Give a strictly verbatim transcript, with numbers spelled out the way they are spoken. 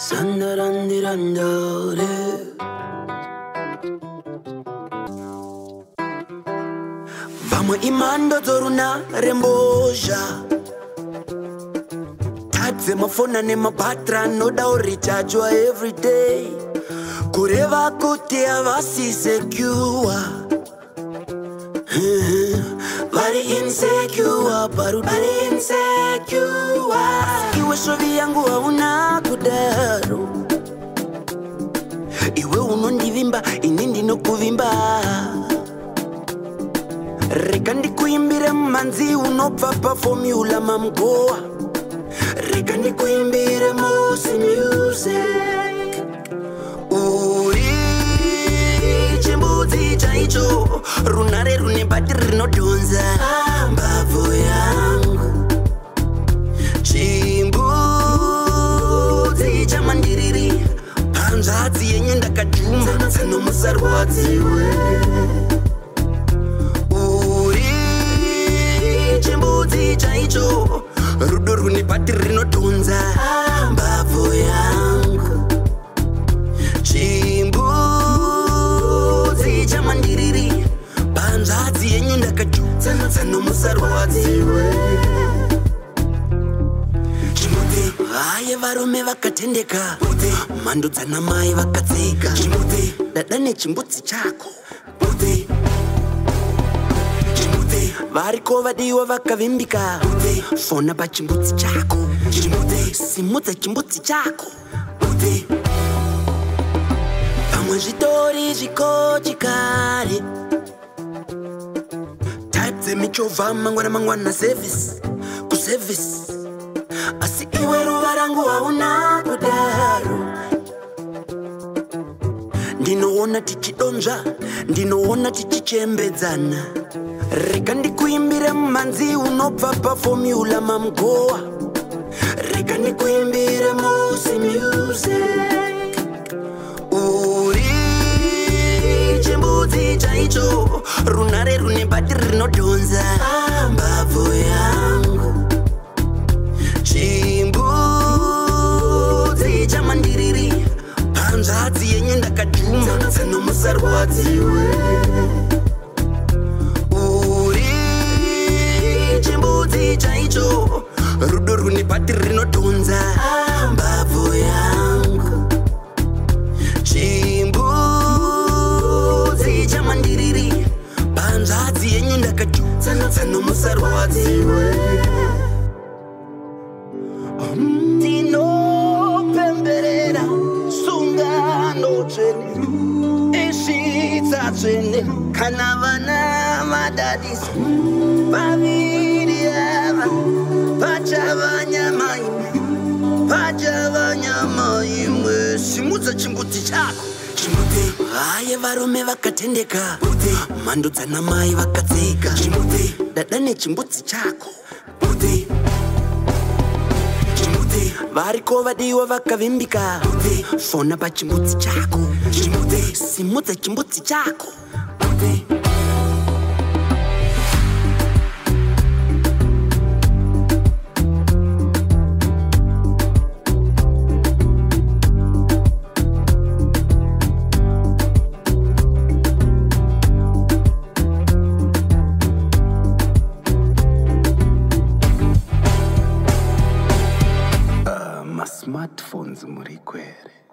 Sandarandirandore. Vamwe imando zoruna rembozha. Tadze mafona nemabhatra noda urichachwa everyday. Kureva kuti avasi secure. Very insecure, paru very insecure. Iwe shovi yangu hauna kudaro. Iwe unondivimba, inindi no kuvimba. Reka ndikuimbire manzi unopfa pa formula mamgoa. Reka ndikuimbire mosi music. Uri chimbuzi chaicho, runare rune bati rinodonza mbavu yangu. Chimbuzi chamandiriri, panzadzi yenye ndakajuma, tsano musarwadziwe. Chimbuzi chaicho, rudo rune bati rinodonza mbavu yangu. Chimbuzi chamandiriri, panzadzi yenye ndakajuma, tsano musarwadziwe. Chimbuzi vaye varume vakatendeka, mando dzana mai vakatsika. Chimbuzi dada nechimbuzi chako. Variko vadiwa vakavimbika, fona pa chimbudzi chako. Simudza chimbudzi chako. Pamwe zvitori zvikochikari, type dzemichovha mangwana mangwana service kuservice. Asi iwe ruva rangu hauna kudaro. Ndinoona tichidonzva, ndinoona tichichembedzana. Reka ndikuimbire manzi unopfa pa formula mamgoa. Reka ndikuimbire mosi music. Uri chimbuzi chaicho, runare rune bati rinodonza mbavu yangu. Chimbuzi chamandiriri, panzadzi yenye ndakajuma, tsano musarwadziwe. Chimbuzi chaicho, rudo rune bati rinodonza mbavu yangu. Chimbuzi chamandiriri, panzadzi yenye ndakajuma, tsano musarwadziwe. Tinopemberera sungano tsvene, esvitsa tsvene, kana vana vadadisa. Vaviri ava, pachava nyama imwe, pachava nyama imwe. Simudza chimbudzi chako. Vaye varume vakatendeka, mando dzana mai vakatsika. Dada nechimbudzi chako. Variko vadiwa vakavimbika, fona pa chimbudzi chako. Simudza chimbudzi chako. Smartphones muri kwere.